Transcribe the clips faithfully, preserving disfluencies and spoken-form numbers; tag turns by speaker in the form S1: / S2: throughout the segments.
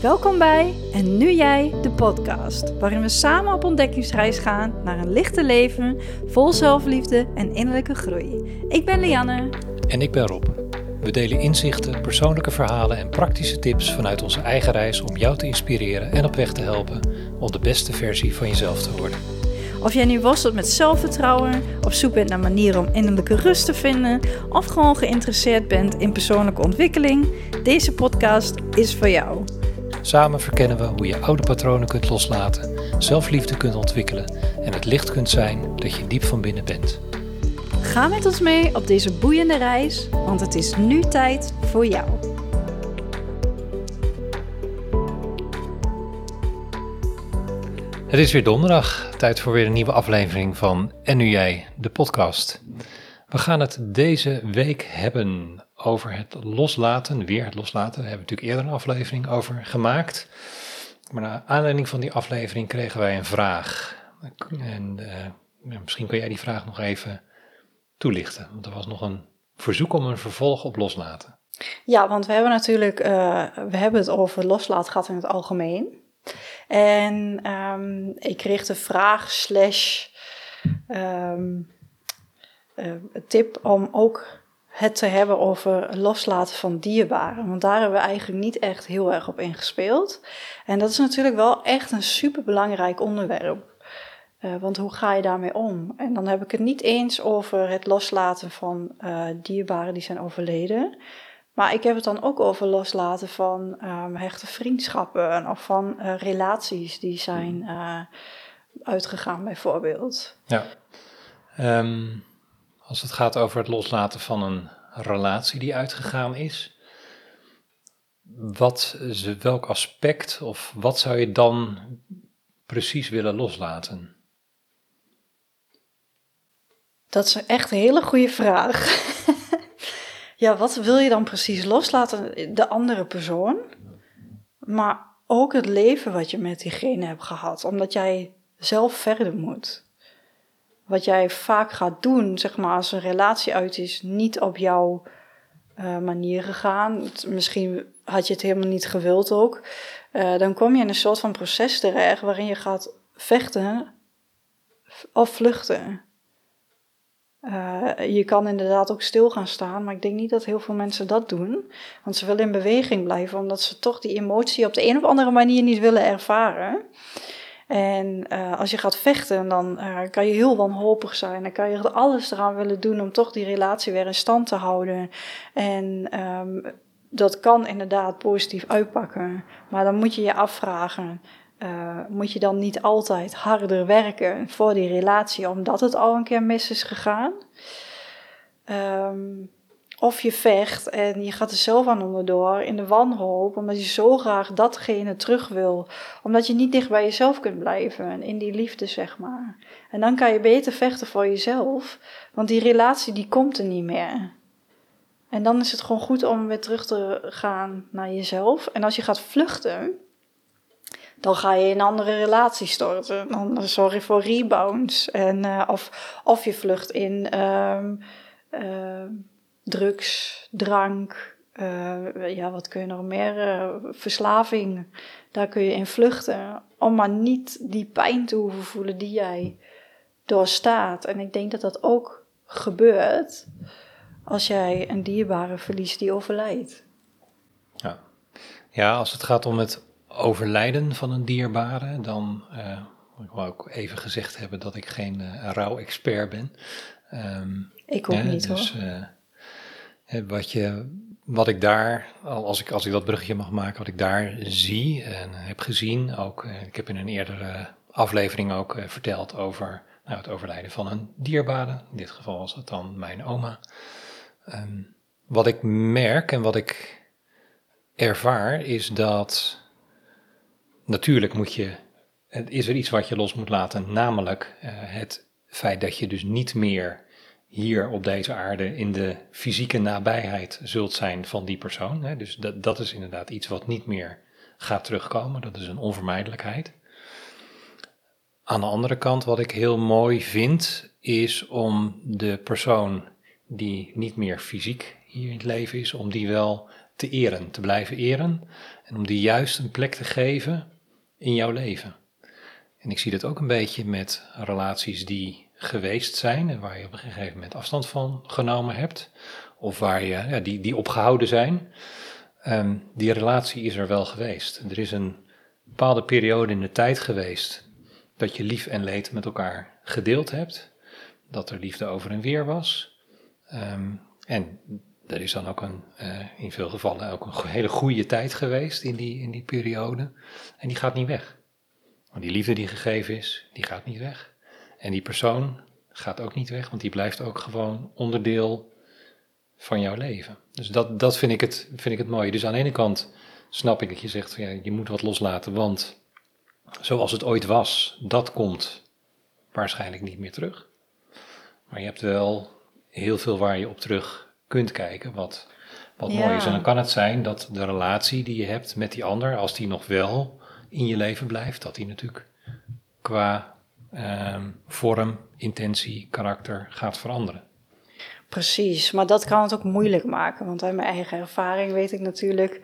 S1: Welkom bij En Nu Jij, de podcast, waarin we samen op ontdekkingsreis gaan naar een lichter leven, vol zelfliefde en innerlijke groei. Ik ben Lianne.
S2: En ik ben Rob. We delen inzichten, persoonlijke verhalen en praktische tips vanuit onze eigen reis om jou te inspireren en op weg te helpen om de beste versie van jezelf te worden.
S1: Of jij nu worstelt met zelfvertrouwen, op zoek bent naar manieren om innerlijke rust te vinden, of gewoon geïnteresseerd bent in persoonlijke ontwikkeling, deze podcast is voor jou.
S2: Samen verkennen we hoe je oude patronen kunt loslaten, zelfliefde kunt ontwikkelen en het licht kunt zijn dat je diep van binnen bent.
S1: Ga met ons mee op deze boeiende reis, want het is nu tijd voor jou.
S2: Het is weer donderdag, tijd voor weer een nieuwe aflevering van En Nu Jij, de podcast. We gaan het deze week hebben over het loslaten, weer het loslaten. Daar hebben we natuurlijk eerder een aflevering over gemaakt. Maar naar aanleiding van die aflevering kregen wij een vraag. En uh, misschien kun jij die vraag nog even toelichten. Want er was nog een verzoek om een vervolg op loslaten.
S1: Ja, want we hebben natuurlijk, uh, we hebben het over loslaten gehad in het algemeen. En um, ik kreeg de vraag slash um, uh, tip om ook het te hebben over loslaten van dierbaren. Want daar hebben we eigenlijk niet echt heel erg op ingespeeld. En dat is natuurlijk wel echt een superbelangrijk onderwerp. Uh, want hoe ga je daarmee om? En dan heb ik het niet eens over het loslaten van uh, dierbaren die zijn overleden. Maar ik heb het dan ook over loslaten van um, hechte vriendschappen of van uh, relaties die zijn uh, uitgegaan bijvoorbeeld.
S2: Ja, um, als het gaat over het loslaten van een relatie die uitgegaan is, wat, welk aspect of wat zou je dan precies willen loslaten?
S1: Dat is echt een hele goede vraag. Ja, wat wil je dan precies loslaten? De andere persoon, maar ook het leven wat je met diegene hebt gehad, omdat jij zelf verder moet. Wat jij vaak gaat doen, zeg maar, als een relatie uit is, niet op jouw uh, manier gegaan. Misschien had je het helemaal niet gewild ook. Uh, dan kom je in een soort van proces terecht waarin je gaat vechten of vluchten. Uh, je kan inderdaad ook stil gaan staan, maar ik denk niet dat heel veel mensen dat doen. Want ze willen in beweging blijven, omdat ze toch die emotie op de een of andere manier niet willen ervaren. En uh, als je gaat vechten, dan uh, kan je heel wanhopig zijn. Dan kan je er alles eraan willen doen om toch die relatie weer in stand te houden. En um, dat kan inderdaad positief uitpakken. Maar dan moet je je afvragen, uh, moet je dan niet altijd harder werken voor die relatie, omdat het al een keer mis is gegaan? Um, Of je vecht en je gaat er zelf aan onderdoor in de wanhoop, omdat je zo graag datgene terug wil. Omdat je niet dicht bij jezelf kunt blijven, in die liefde, zeg maar. En dan kan je beter vechten voor jezelf, want die relatie die komt er niet meer. En dan is het gewoon goed om weer terug te gaan naar jezelf. En als je gaat vluchten, dan ga je in een andere relatie storten. Dan zorg je voor rebounds. En, uh, of, of je vlucht in Um, uh, drugs, drank, uh, ja, wat kun je nog meer, uh, verslaving, daar kun je in vluchten, om maar niet die pijn te hoeven voelen die jij doorstaat. En ik denk dat dat ook gebeurt als jij een dierbare verliest die overlijdt.
S2: Ja, ja, als het gaat om het overlijden van een dierbare, dan uh, moet ik wel ook even gezegd hebben dat ik geen uh, rouw-expert ben. Um,
S1: ik ook
S2: ja,
S1: niet
S2: dus,
S1: hoor.
S2: Uh, Wat, je, wat ik daar, als ik, als ik dat bruggetje mag maken, wat ik daar zie en heb gezien, ook, ik heb in een eerdere aflevering ook uh, verteld over nou, het overlijden van een dierbare. In dit geval was het dan mijn oma. Um, wat ik merk en wat ik ervaar is dat natuurlijk moet je, is er iets wat je los moet laten, namelijk uh, het feit dat je dus niet meer hier op deze aarde in de fysieke nabijheid zult zijn van die persoon. Hè? Dus dat, dat is inderdaad iets wat niet meer gaat terugkomen. Dat is een onvermijdelijkheid. Aan de andere kant, wat ik heel mooi vind, is om de persoon die niet meer fysiek hier in het leven is, om die wel te eren, te blijven eren. En om die juist een plek te geven in jouw leven. En ik zie dat ook een beetje met relaties die geweest zijn en waar je op een gegeven moment afstand van genomen hebt. Of waar je, ja, die, die opgehouden zijn. Um, die relatie is er wel geweest. Er is een bepaalde periode in de tijd geweest dat je lief en leed met elkaar gedeeld hebt. Dat er liefde over en weer was. Um, en er is dan ook een, uh, in veel gevallen ook een hele goede tijd geweest in die, in die periode. En die gaat niet weg. Want die liefde die gegeven is, die gaat niet weg. En die persoon gaat ook niet weg, want die blijft ook gewoon onderdeel van jouw leven. Dus dat, dat vind ik het, vind ik het mooie. Dus aan de ene kant snap ik dat je zegt, ja, je moet wat loslaten, want zoals het ooit was, dat komt waarschijnlijk niet meer terug. Maar je hebt wel heel veel waar je op terug kunt kijken, wat, wat ja. mooi is. En dan kan het zijn dat de relatie die je hebt met die ander, als die nog wel in je leven blijft, dat die natuurlijk qua um, vorm, intentie, karakter gaat veranderen.
S1: Precies, maar dat kan het ook moeilijk maken, want uit mijn eigen ervaring weet ik natuurlijk,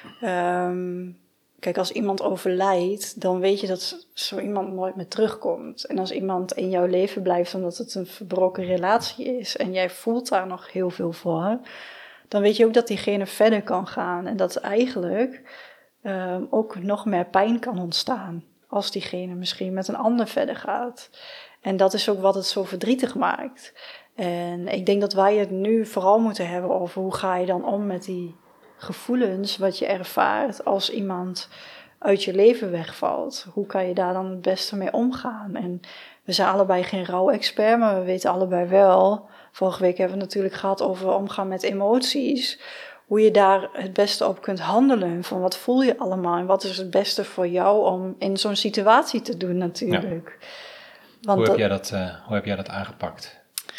S1: um, kijk, als iemand overlijdt, dan weet je dat zo iemand nooit meer terugkomt. En als iemand in jouw leven blijft omdat het een verbroken relatie is en jij voelt daar nog heel veel voor, dan weet je ook dat diegene verder kan gaan en dat eigenlijk um, ook nog meer pijn kan ontstaan als diegene misschien met een ander verder gaat. En dat is ook wat het zo verdrietig maakt. En ik denk dat wij het nu vooral moeten hebben over hoe ga je dan om met die gevoelens wat je ervaart als iemand uit je leven wegvalt. Hoe kan je daar dan het beste mee omgaan? En we zijn allebei geen rouwexpert, maar we weten allebei wel. Vorige week hebben we het natuurlijk gehad over omgaan met emoties. Hoe je daar het beste op kunt handelen. Van wat voel je allemaal en wat is het beste voor jou om in zo'n situatie te doen natuurlijk.
S2: Ja.
S1: Want
S2: hoe, heb
S1: dat,
S2: jij dat, uh, hoe heb jij dat aangepakt?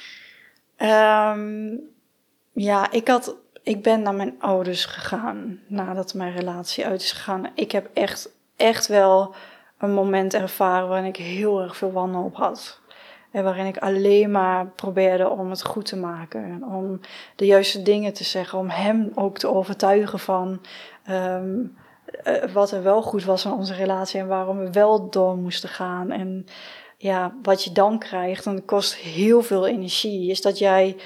S1: Um, ja, ik, had, ik ben naar mijn ouders gegaan nadat mijn relatie uit is gegaan. Ik heb echt, echt wel een moment ervaren waarin ik heel erg veel wanhoop had. En waarin ik alleen maar probeerde om het goed te maken. Om de juiste dingen te zeggen. Om hem ook te overtuigen van um, uh, wat er wel goed was aan onze relatie. En waarom we wel door moesten gaan. En ja, wat je dan krijgt, en dat kost heel veel energie, is dat jij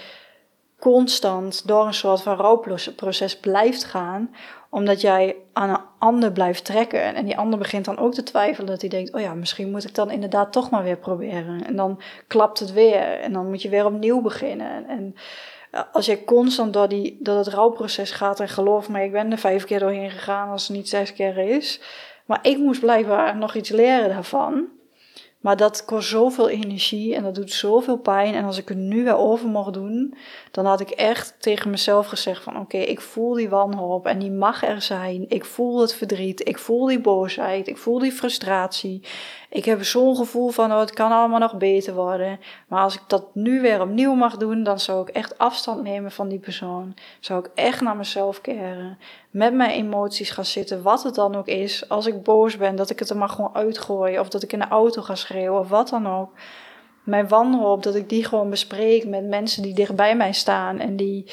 S1: constant door een soort van rouwproces blijft gaan, omdat jij aan een ander blijft trekken. En die ander begint dan ook te twijfelen, dat hij denkt, oh ja, misschien moet ik dan inderdaad toch maar weer proberen. En dan klapt het weer en dan moet je weer opnieuw beginnen. En als jij constant door, die, door het rouwproces gaat, en geloof me, ik ben er vijf keer doorheen gegaan als het niet zes keer is, maar ik moest blijkbaar nog iets leren daarvan. Maar dat kost zoveel energie en dat doet zoveel pijn. En als ik er nu weer over mocht doen, dan had ik echt tegen mezelf gezegd van oké, okay, ik voel die wanhoop en die mag er zijn. Ik voel het verdriet, ik voel die boosheid, ik voel die frustratie. Ik heb zo'n gevoel van oh, het kan allemaal nog beter worden. Maar als ik dat nu weer opnieuw mag doen, dan zou ik echt afstand nemen van die persoon. Zou ik echt naar mezelf keren. Met mijn emoties gaan zitten, wat het dan ook is. Als ik boos ben, dat ik het er maar gewoon uitgooi. Of dat ik in de auto ga schreeuwen, of wat dan ook. Mijn wanhoop, dat ik die gewoon bespreek met mensen die dichtbij mij staan. En die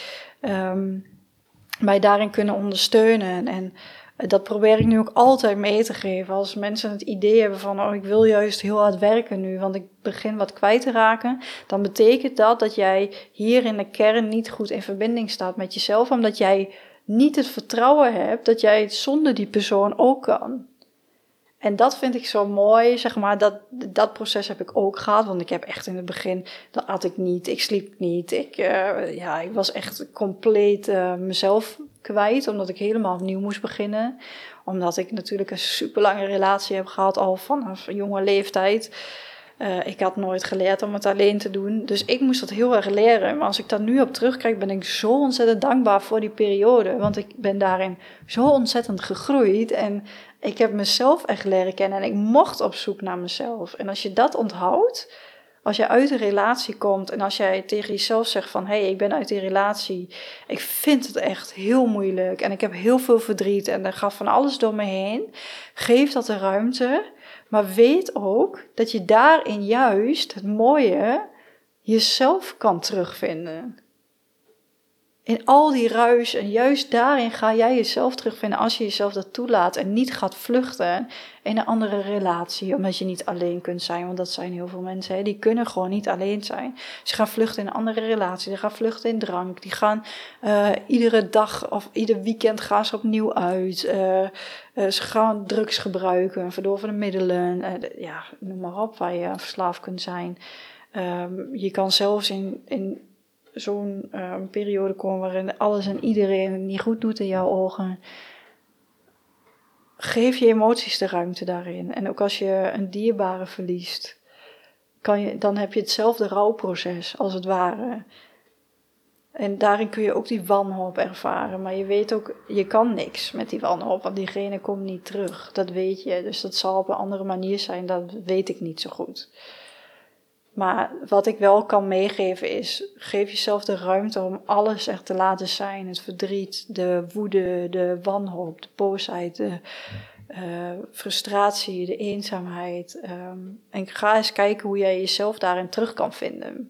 S1: um, mij daarin kunnen ondersteunen. En dat probeer ik nu ook altijd mee te geven. Als mensen het idee hebben van, oh, ik wil juist heel hard werken nu, want ik begin wat kwijt te raken. Dan betekent dat dat jij hier in de kern niet goed in verbinding staat met jezelf. Omdat jij niet het vertrouwen hebt dat jij het zonder die persoon ook kan. En dat vind ik zo mooi, zeg maar, dat, dat proces heb ik ook gehad. Want ik heb echt in het begin, dat at ik niet, ik sliep niet. Ik, uh, ja, ik was echt compleet uh, mezelf kwijt, omdat ik helemaal opnieuw moest beginnen. Omdat ik natuurlijk een super lange relatie heb gehad, al vanaf een jonge leeftijd. Uh, ik had nooit geleerd om het alleen te doen. Dus ik moest dat heel erg leren. Maar als ik daar nu op terugkijk, ben ik zo ontzettend dankbaar voor die periode. Want ik ben daarin zo ontzettend gegroeid. En ik heb mezelf echt leren kennen. En ik mocht op zoek naar mezelf. En als je dat onthoudt, als je uit een relatie komt en als jij tegen jezelf zegt van, hé, hey, ik ben uit die relatie. Ik vind het echt heel moeilijk. En ik heb heel veel verdriet. En er gaat van alles door me heen. Geef dat de ruimte. Maar weet ook dat je daarin juist het mooie jezelf kan terugvinden. in al die ruis en juist daarin ga jij jezelf terugvinden als je jezelf dat toelaat en niet gaat vluchten in een andere relatie, omdat je niet alleen kunt zijn, want dat zijn heel veel mensen, hè, die kunnen gewoon niet alleen zijn. Ze gaan vluchten in een andere relatie, die gaan vluchten in drank, die gaan uh, iedere dag of ieder weekend gaan ze opnieuw uit, uh, uh, ze gaan drugs gebruiken, verdovende middelen, uh, de, ja, noem maar op, waar je verslaafd kunt zijn. Um, je kan zelfs in, in zo'n uh, periode komen waarin alles en iedereen het niet goed doet in jouw ogen. Geef je emoties de ruimte daarin. En ook als je een dierbare verliest, kan je, dan heb je hetzelfde rouwproces als het ware. En daarin kun je ook die wanhoop ervaren. Maar je weet ook, je kan niks met die wanhoop, want diegene komt niet terug. Dat weet je. Dus dat zal op een andere manier zijn, dat weet ik niet zo goed. Maar wat ik wel kan meegeven is, geef jezelf de ruimte om alles echt te laten zijn. Het verdriet, de woede, de wanhoop, de boosheid, de uh, frustratie, de eenzaamheid. Um, en ga eens kijken hoe jij jezelf daarin terug kan vinden.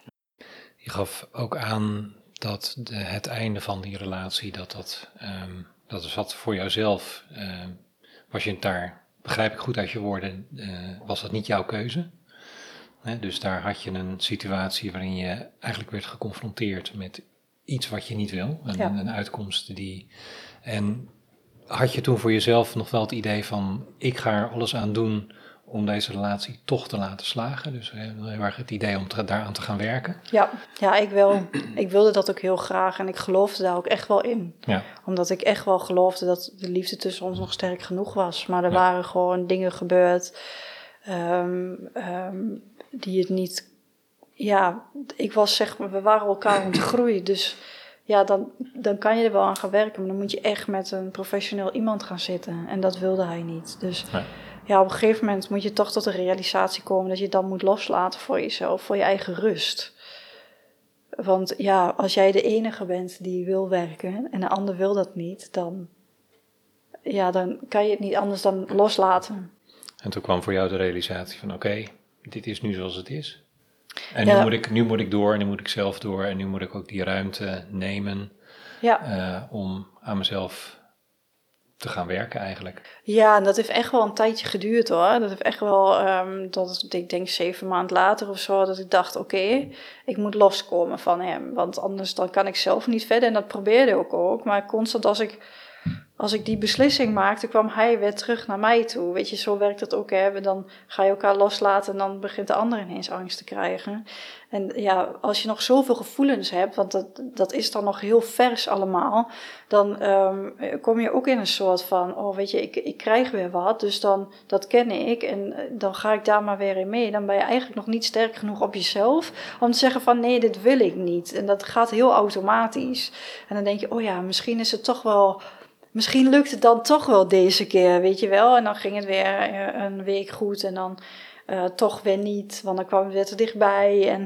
S2: Je gaf ook aan dat de, het einde van die relatie, dat dat, um, dat zat voor jouzelf. Uh, was je het daar, begrijp ik goed uit je woorden, uh, was dat niet jouw keuze? He, dus daar had je een situatie waarin je eigenlijk werd geconfronteerd met iets wat je niet wil. Een, ja. een uitkomst die... En had je toen voor jezelf nog wel het idee van, ik ga er alles aan doen om deze relatie toch te laten slagen? Dus heel erg het idee om te, daaraan te gaan werken?
S1: Ja, ja ik, wel, ik wilde dat ook heel graag en ik geloofde daar ook echt wel in.
S2: Ja.
S1: Omdat ik echt wel geloofde dat de liefde tussen ons nog sterk genoeg was. Maar er
S2: ja.
S1: waren gewoon dingen gebeurd um, um, die het niet... Ja, ik was zeg maar, we waren elkaar aan het groeien, dus ja, dan, dan kan je er wel aan gaan werken. Maar dan moet je echt met een professioneel iemand gaan zitten. En dat wilde hij niet. Dus nee. ja, op een gegeven moment moet je toch tot de realisatie komen dat je dan moet loslaten voor jezelf, voor je eigen rust. Want ja, als jij de enige bent die wil werken en de ander wil dat niet, dan, ja, dan kan je het niet anders dan loslaten.
S2: En toen kwam voor jou de realisatie van oké, okay, dit is nu zoals het is. En
S1: ja.
S2: nu, moet ik, nu moet ik door, en nu moet ik zelf door en nu moet ik ook die ruimte nemen
S1: ja.
S2: uh, om aan mezelf te gaan werken eigenlijk.
S1: Ja, en dat heeft echt wel een tijdje geduurd hoor. Dat heeft echt wel, um, dat, ik denk zeven maanden later of zo, dat ik dacht oké, okay, ik moet loskomen van hem. Want anders dan kan ik zelf niet verder en dat probeerde ik ook. Maar constant als ik... Als ik die beslissing maakte, kwam hij weer terug naar mij toe. Weet je, zo werkt het ook. Hè? Dan ga je elkaar loslaten en dan begint de ander ineens angst te krijgen. En ja, als je nog zoveel gevoelens hebt, want dat, dat is dan nog heel vers allemaal, dan um, kom je ook in een soort van, oh weet je, ik, ik krijg weer wat, dus dan, dat ken ik en dan ga ik daar maar weer in mee. Dan ben je eigenlijk nog niet sterk genoeg op jezelf om te zeggen van, nee, dit wil ik niet. En dat gaat heel automatisch. En dan denk je, oh ja, misschien is het toch wel... Misschien lukt het dan toch wel deze keer, weet je wel. En dan ging het weer een week goed en dan uh, toch weer niet. Want dan kwam het weer te dichtbij. En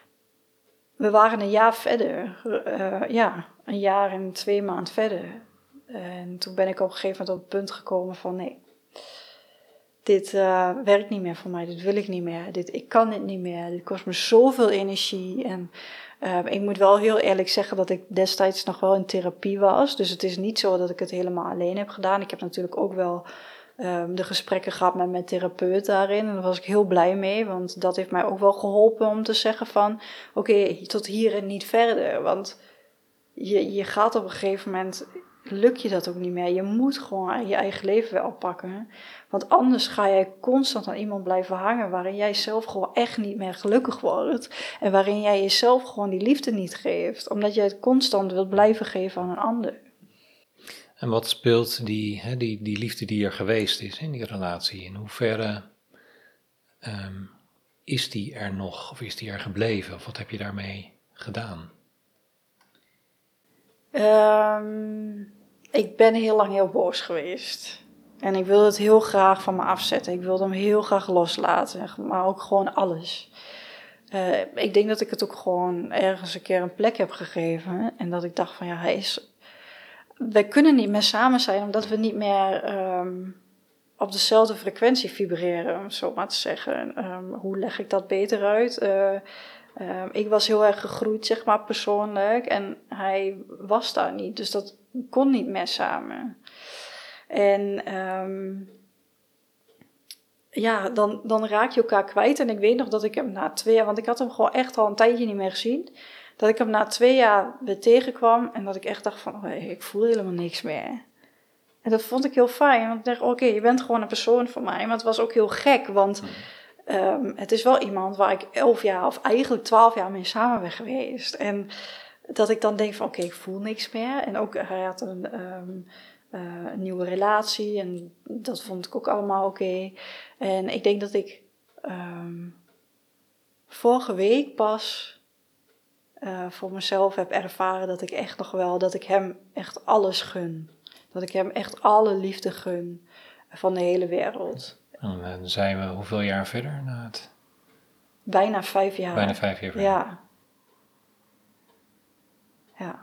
S1: we waren een jaar verder. Uh, ja, een jaar en twee maanden verder. En toen ben ik op een gegeven moment op het punt gekomen van... nee, dit uh, werkt niet meer voor mij. Dit wil ik niet meer. Dit, ik kan dit niet meer. Dit kost me zoveel energie en... Uh, ik moet wel heel eerlijk zeggen dat ik destijds nog wel in therapie was. Dus het is niet zo dat ik het helemaal alleen heb gedaan. Ik heb natuurlijk ook wel um, de gesprekken gehad met mijn therapeut daarin. En daar was ik heel blij mee. Want dat heeft mij ook wel geholpen om te zeggen van... Oké, okay, tot hier en niet verder. Want je, je gaat op een gegeven moment... lukt je dat ook niet meer. Je moet gewoon je eigen leven weer oppakken. Want anders ga jij constant aan iemand blijven hangen... waarin jij zelf gewoon echt niet meer gelukkig wordt. En waarin jij jezelf gewoon die liefde niet geeft. Omdat jij het constant wilt blijven geven aan een ander.
S2: En wat speelt die, hè, die, die liefde die er geweest is in die relatie? In hoeverre um, is die er nog of is die er gebleven? Of wat heb je daarmee gedaan?
S1: Um, ik ben heel lang heel boos geweest. En ik wilde het heel graag van me afzetten. Ik wilde hem heel graag loslaten. Maar ook gewoon alles. Uh, ik denk dat ik het ook gewoon ergens een keer een plek heb gegeven. En dat ik dacht van ja, hij is... wij kunnen niet meer samen zijn. Omdat we niet meer um, op dezelfde frequentie vibreren. Om zo maar te zeggen. Um, hoe leg ik dat beter uit? Uh, Um, ik was heel erg gegroeid, zeg maar, persoonlijk. En hij was daar niet. Dus dat kon niet meer samen. En um, ja, dan, dan raak je elkaar kwijt. En ik weet nog dat ik hem na twee jaar... Want ik had hem gewoon echt al een tijdje niet meer gezien. Dat ik hem na twee jaar weer tegenkwam. En dat ik echt dacht van, oh, ik voel helemaal niks meer. En dat vond ik heel fijn. Want ik dacht, oké, okay, je bent gewoon een persoon voor mij. Maar het was ook heel gek, want... Um, het is wel iemand waar ik elf jaar of eigenlijk twaalf jaar mee samen ben geweest. En dat ik dan denk van oké, okay, ik voel niks meer. En ook hij had een, um, uh, een nieuwe relatie en dat vond ik ook allemaal oké. Okay. En ik denk dat ik um, vorige week pas uh, voor mezelf heb ervaren dat ik echt nog wel, dat ik hem echt alles gun. Dat ik hem echt alle liefde gun van de hele wereld.
S2: En dan zijn we hoeveel jaar verder na het?
S1: Bijna vijf jaar.
S2: Bijna vijf jaar verder.
S1: Ja. Ja.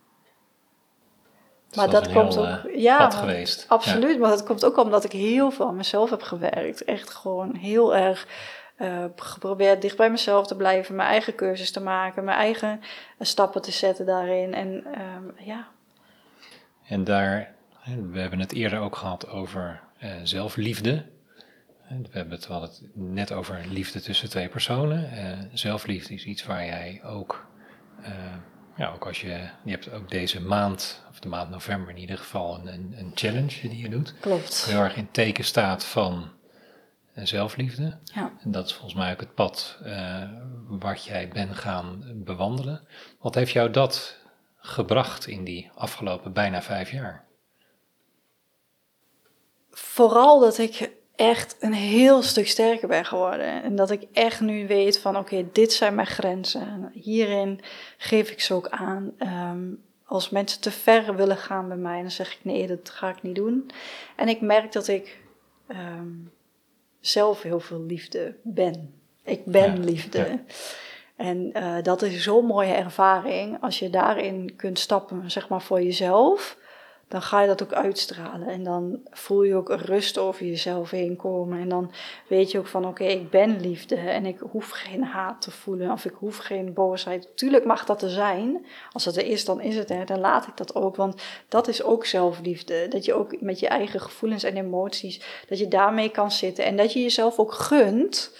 S2: Dus
S1: maar
S2: dat,
S1: dat
S2: dat
S1: komt
S2: heel,
S1: ook...
S2: Uh,
S1: ja,
S2: pad geweest.
S1: Absoluut,
S2: ja.
S1: maar dat komt ook omdat ik heel veel aan mezelf heb gewerkt. Echt gewoon heel erg uh, geprobeerd dicht bij mezelf te blijven. Mijn eigen keuzes te maken. Mijn eigen uh, stappen te zetten daarin. En um, ja.
S2: En daar... We hebben het eerder ook gehad over uh, zelfliefde. We hebben het, we hadden het net over liefde tussen twee personen. Uh, zelfliefde is iets waar jij ook, uh, ja, ook als je, je hebt ook deze maand, of de maand november in ieder geval, een, een, een challenge die je doet.
S1: Klopt.
S2: Heel erg in teken staat van uh, zelfliefde.
S1: Ja.
S2: En dat is volgens mij ook het pad uh, wat jij bent gaan bewandelen. Wat heeft jou dat gebracht in die afgelopen bijna vijf jaar?
S1: Vooral dat ik echt een heel stuk sterker ben geworden. En dat ik echt nu weet van oké, okay, dit zijn mijn grenzen. Hierin geef ik ze ook aan. Um, als mensen te ver willen gaan bij mij, dan zeg ik nee, dat ga ik niet doen. En ik merk dat ik um, zelf heel veel liefde ben. Ik ben ja, liefde. Ja. En uh, dat is zo'n mooie ervaring. Als je daarin kunt stappen, zeg maar voor jezelf, dan ga je dat ook uitstralen. En dan voel je ook een rust over jezelf heen komen. En dan weet je ook van, oké, okay, ik ben liefde. En ik hoef geen haat te voelen. Of ik hoef geen boosheid. Tuurlijk mag dat er zijn. Als het er is, dan is het er. Dan laat ik dat ook. Want dat is ook zelfliefde. Dat je ook met je eigen gevoelens en emoties, dat je daarmee kan zitten. En dat je jezelf ook gunt.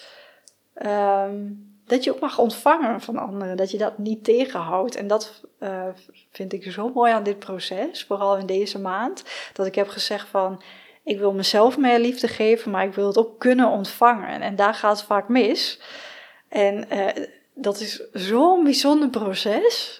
S1: Um, dat je ook mag ontvangen van anderen. Dat je dat niet tegenhoudt. En dat uh, vind ik zo mooi aan dit proces. Vooral in deze maand. Dat ik heb gezegd van, ik wil mezelf meer liefde geven, maar ik wil het ook kunnen ontvangen. En daar gaat het vaak mis. En uh, dat is zo'n bijzonder proces.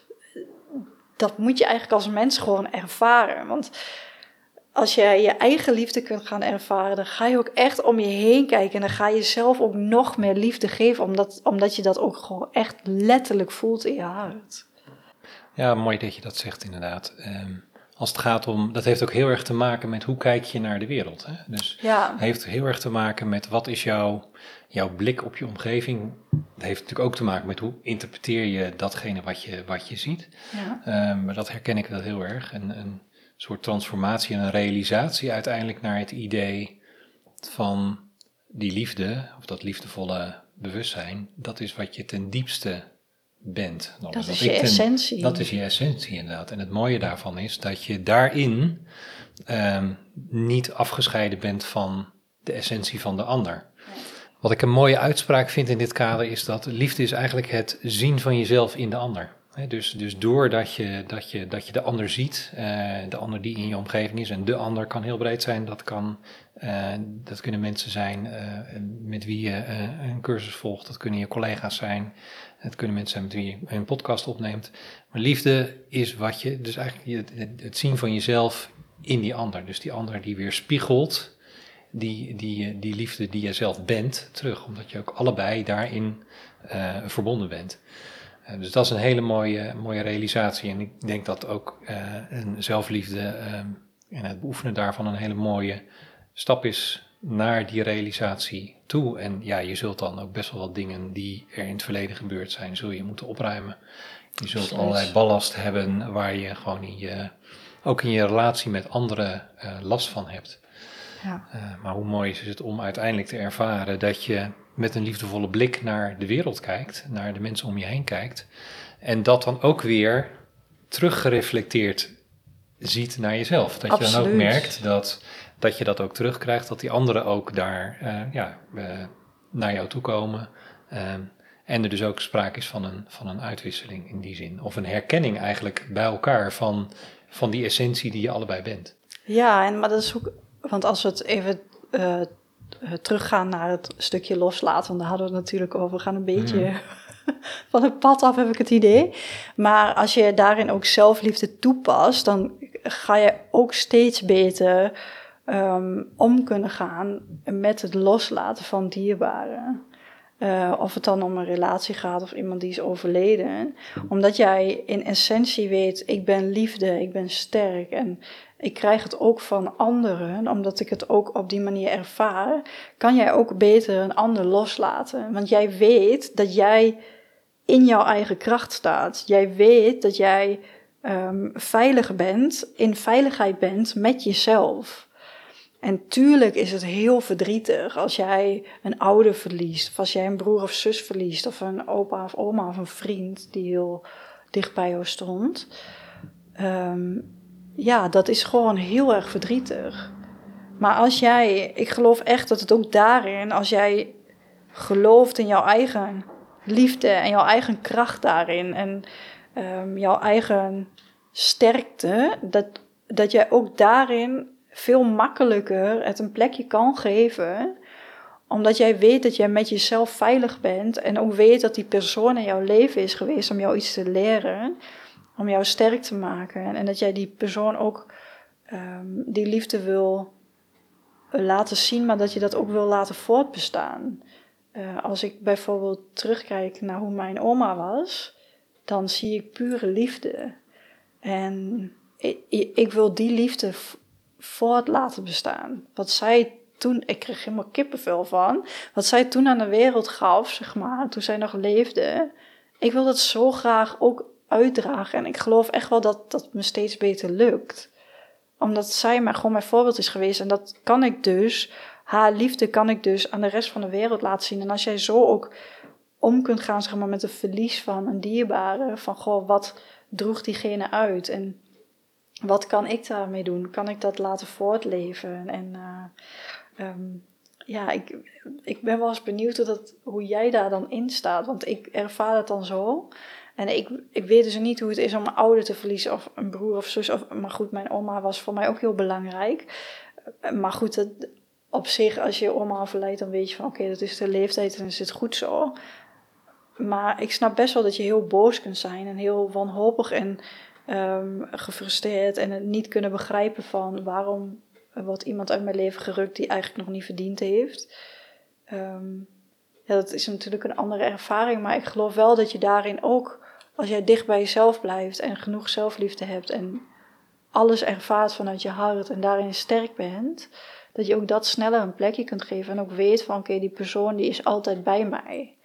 S1: Dat moet je eigenlijk als mens gewoon ervaren. Want als je je eigen liefde kunt gaan ervaren, dan ga je ook echt om je heen kijken. En dan ga je zelf ook nog meer liefde geven, omdat, omdat je dat ook gewoon echt letterlijk voelt in je hart.
S2: Ja, mooi dat je dat zegt inderdaad. Um, als het gaat om, dat heeft ook heel erg te maken met hoe kijk je naar de wereld. Hè? Dus
S1: ja.
S2: Het heeft heel erg te maken met wat is jouw, jouw blik op je omgeving. Dat heeft natuurlijk ook te maken met hoe interpreteer je datgene wat je, wat je ziet.
S1: Ja.
S2: Um, maar dat herken ik wel heel erg. En, een soort transformatie en een realisatie uiteindelijk naar het idee van die liefde, of dat liefdevolle bewustzijn, dat is wat je ten diepste bent.
S1: Dat, dat is je ten, essentie.
S2: Dat is je essentie inderdaad. En het mooie daarvan is dat je daarin um, niet afgescheiden bent van de essentie van de ander. Nee. Wat ik een mooie uitspraak vind in dit kader is dat liefde is eigenlijk het zien van jezelf in de ander. He, dus, dus doordat je, dat je, dat je de ander ziet, uh, de ander die in je omgeving is, en de ander kan heel breed zijn, dat, kan, uh, dat kunnen mensen zijn uh, met wie je uh, een cursus volgt, dat kunnen je collega's zijn, het kunnen mensen zijn met wie je een podcast opneemt. Maar liefde is wat je, dus eigenlijk het, het zien van jezelf in die ander, dus die ander die weer spiegelt die, die, die liefde die je zelf bent terug, omdat je ook allebei daarin uh, verbonden bent. Uh, dus dat is een hele mooie, mooie realisatie. En ik denk dat ook uh, een zelfliefde uh, en het beoefenen daarvan een hele mooie stap is naar die realisatie toe. En ja, je zult dan ook best wel wat dingen die er in het verleden gebeurd zijn, zul je moeten opruimen. Je zult Precies. allerlei ballast hebben waar je gewoon in je, ook in je relatie met anderen uh, last van hebt.
S1: Ja.
S2: Uh, maar hoe mooi is het om uiteindelijk te ervaren dat je met een liefdevolle blik naar de wereld kijkt, naar de mensen om je heen kijkt. En dat dan ook weer teruggereflecteerd ziet naar jezelf. Dat
S1: Absoluut.
S2: je dan ook merkt dat, dat je dat ook terugkrijgt, dat die anderen ook daar uh, ja, uh, naar jou toe komen. Uh, en er dus ook sprake is van een, van een uitwisseling in die zin. Of een herkenning eigenlijk bij elkaar van, van die essentie die je allebei bent.
S1: Ja, en, maar dat is ook... Want als we het even uh, teruggaan naar het stukje loslaten... want daar hadden we het natuurlijk over. We gaan een beetje mm. van het pad af, heb ik het idee. Maar als je daarin ook zelfliefde toepast... dan ga je ook steeds beter um, om kunnen gaan... met het loslaten van dierbaren. Uh, of het dan om een relatie gaat of iemand die is overleden. Omdat jij in essentie weet, ik ben liefde, ik ben sterk en ik krijg het ook van anderen. Omdat ik het ook op die manier ervaar, kan jij ook beter een ander loslaten. Want jij weet dat jij in jouw eigen kracht staat. Jij weet dat jij um, veilig bent, in veiligheid bent met jezelf. En tuurlijk is het heel verdrietig als jij een ouder verliest... of als jij een broer of zus verliest... of een opa of oma of een vriend die heel dicht bij jou stond. Um, ja, dat is gewoon heel erg verdrietig. Maar als jij... Ik geloof echt dat het ook daarin... als jij gelooft in jouw eigen liefde en jouw eigen kracht daarin... en um, jouw eigen sterkte... dat, dat jij ook daarin... veel makkelijker het een plekje kan geven, omdat jij weet dat jij met jezelf veilig bent en ook weet dat die persoon in jouw leven is geweest om jou iets te leren, om jou sterk te maken en dat jij die persoon ook um, die liefde wil laten zien, maar dat je dat ook wil laten voortbestaan. Uh, als ik bijvoorbeeld terugkijk naar hoe mijn oma was, dan zie ik pure liefde. En ik, ik wil die liefde voort laten bestaan. Wat zij toen, ik kreeg helemaal kippenvel van, wat zij toen aan de wereld gaf, zeg maar, toen zij nog leefde, ik wil dat zo graag ook uitdragen. En ik geloof echt wel dat dat me steeds beter lukt. Omdat zij maar gewoon mijn voorbeeld is geweest. En dat kan ik dus, haar liefde kan ik dus aan de rest van de wereld laten zien. En als jij zo ook om kunt gaan, zeg maar, met het verlies van een dierbare, van goh, wat droeg diegene uit? En wat kan ik daarmee doen? Kan ik dat laten voortleven? En uh, um, ja, ik, ik ben wel eens benieuwd hoe, dat, hoe jij daar dan in staat. Want ik ervaar het dan zo. En ik, ik weet dus niet hoe het is om een ouder te verliezen. Of een broer of zus. Of, maar goed, mijn oma was voor mij ook heel belangrijk. Maar goed, het, op zich, als je oma overlijdt, dan weet je van oké, okay, dat is de leeftijd en is het goed zo. Maar ik snap best wel dat je heel boos kunt zijn. En heel wanhopig en Um, gefrustreerd en het niet kunnen begrijpen van waarom wordt iemand uit mijn leven gerukt die eigenlijk nog niet verdiend heeft. Um, ja, dat is natuurlijk een andere ervaring, maar ik geloof wel dat je daarin ook, als jij dicht bij jezelf blijft en genoeg zelfliefde hebt en alles ervaart vanuit je hart en daarin sterk bent, dat je ook dat sneller een plekje kunt geven en ook weet van oké, okay, die persoon die is altijd bij mij.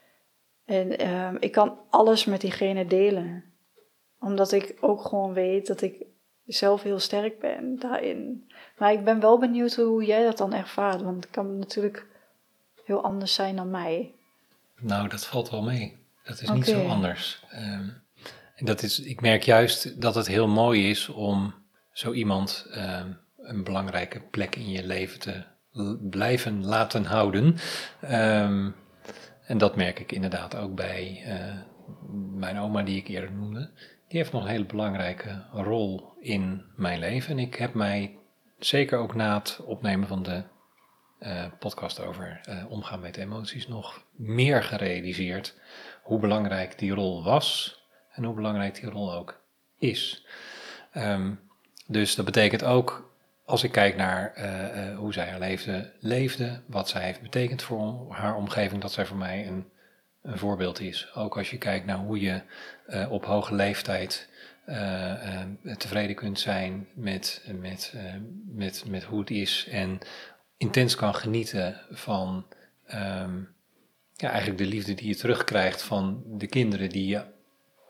S1: En um, ik kan alles met diegene delen. Omdat ik ook gewoon weet dat ik zelf heel sterk ben daarin. Maar ik ben wel benieuwd hoe jij dat dan ervaart. Want het kan natuurlijk heel anders zijn dan mij.
S2: Nou, dat valt wel mee. Dat is okay. Niet zo anders. Um, en dat is, ik merk juist dat het heel mooi is om zo iemand um, een belangrijke plek in je leven te l- blijven laten houden. Um, en dat merk ik inderdaad ook bij uh, mijn oma die ik eerder noemde. Die heeft nog een hele belangrijke rol in mijn leven. En ik heb mij zeker ook na het opnemen van de uh, podcast over uh, omgaan met emoties nog meer gerealiseerd hoe belangrijk die rol was en hoe belangrijk die rol ook is. Um, dus dat betekent ook, als ik kijk naar uh, uh, hoe zij haar leven leefde, wat zij heeft betekend voor haar omgeving, dat zij voor mij een een voorbeeld is. Ook als je kijkt naar hoe je uh, op hoge leeftijd uh, uh, tevreden kunt zijn met, met, uh, met, met hoe het is en intens kan genieten van um, ja, eigenlijk de liefde die je terugkrijgt van de kinderen die je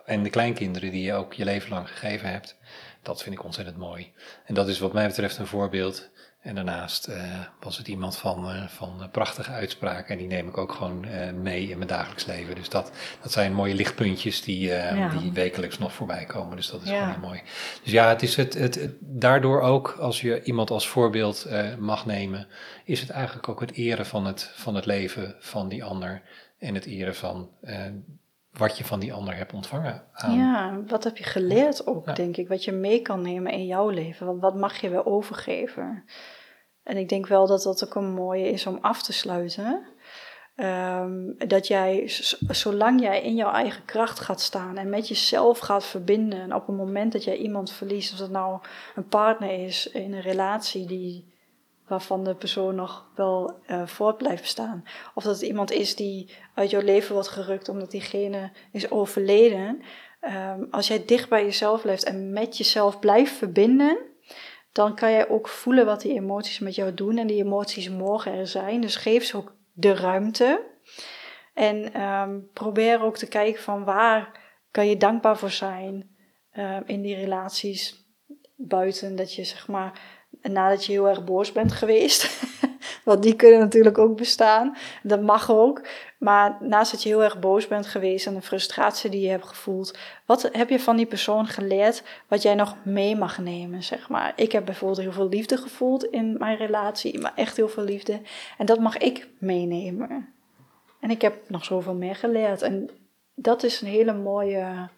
S2: en de kleinkinderen die je ook je leven lang gegeven hebt. Dat vind ik ontzettend mooi. En dat is wat mij betreft een voorbeeld. En daarnaast uh, was het iemand van, uh, van uh, prachtige uitspraken. En die neem ik ook gewoon uh, mee in mijn dagelijks leven. Dus dat, dat zijn mooie lichtpuntjes die, uh, ja. die wekelijks nog voorbij komen. Dus dat is ja. gewoon heel mooi. Dus ja, het is het, het, het, daardoor ook, als je iemand als voorbeeld uh, mag nemen, is het eigenlijk ook het eren van het, van het leven van die ander. En het eren van uh, wat je van die ander hebt ontvangen. Aan.
S1: Ja, wat heb je geleerd ook,
S2: ja.
S1: denk ik. Wat je mee kan nemen in jouw leven. Wat, wat mag je weer overgeven? En ik denk wel dat dat ook een mooie is om af te sluiten. Um, dat jij, zolang jij in jouw eigen kracht gaat staan en met jezelf gaat verbinden. En op het moment dat jij iemand verliest, of dat nou een partner is in een relatie die, waarvan de persoon nog wel uh, voort blijft bestaan. Of dat het iemand is die uit jouw leven wordt gerukt omdat diegene is overleden. Um, als jij dicht bij jezelf blijft en met jezelf blijft verbinden, dan kan jij ook voelen wat die emoties met jou doen. En die emoties mogen er zijn. Dus geef ze ook de ruimte. En um, probeer ook te kijken van waar kan je dankbaar voor zijn uh, in die relaties. Buiten dat je zeg maar, nadat je heel erg boos bent geweest. Want die kunnen natuurlijk ook bestaan. Dat mag ook. Maar naast dat je heel erg boos bent geweest en de frustratie die je hebt gevoeld, wat heb je van die persoon geleerd wat jij nog mee mag nemen, zeg maar. Ik heb bijvoorbeeld heel veel liefde gevoeld in mijn relatie, maar echt heel veel liefde. En dat mag ik meenemen. En ik heb nog zoveel meer geleerd. En dat is een hele mooie,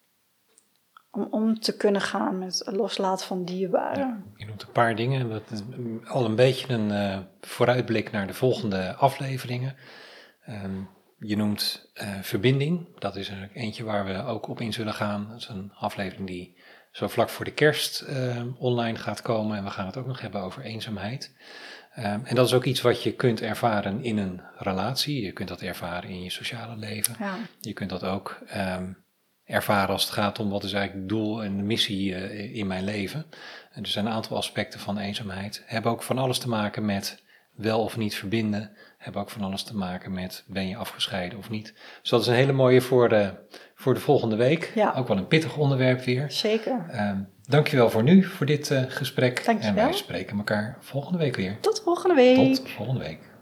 S1: om om te kunnen gaan met het loslaten van dierbaren.
S2: Ja, je noemt een paar dingen. Dat is al een beetje een uh, vooruitblik naar de volgende afleveringen. Um, je noemt uh, verbinding. Dat is er eentje waar we ook op in zullen gaan. Dat is een aflevering die zo vlak voor de kerst uh, online gaat komen. En we gaan het ook nog hebben over eenzaamheid. Um, en dat is ook iets wat je kunt ervaren in een relatie. Je kunt dat ervaren in je sociale leven.
S1: Ja.
S2: Je kunt dat ook um, ervaren als het gaat om wat is eigenlijk het doel en de missie uh, in mijn leven. En er zijn een aantal aspecten van eenzaamheid. Hebben ook van alles te maken met wel of niet verbinden. Hebben ook van alles te maken met ben je afgescheiden of niet. Dus dat is een hele mooie voor de, voor de volgende week.
S1: Ja.
S2: Ook wel een pittig onderwerp weer.
S1: Zeker.
S2: Um, dankjewel voor nu, voor dit uh, gesprek.
S1: Dankjewel.
S2: En wij spreken elkaar volgende week weer.
S1: Tot volgende week.
S2: Tot volgende week.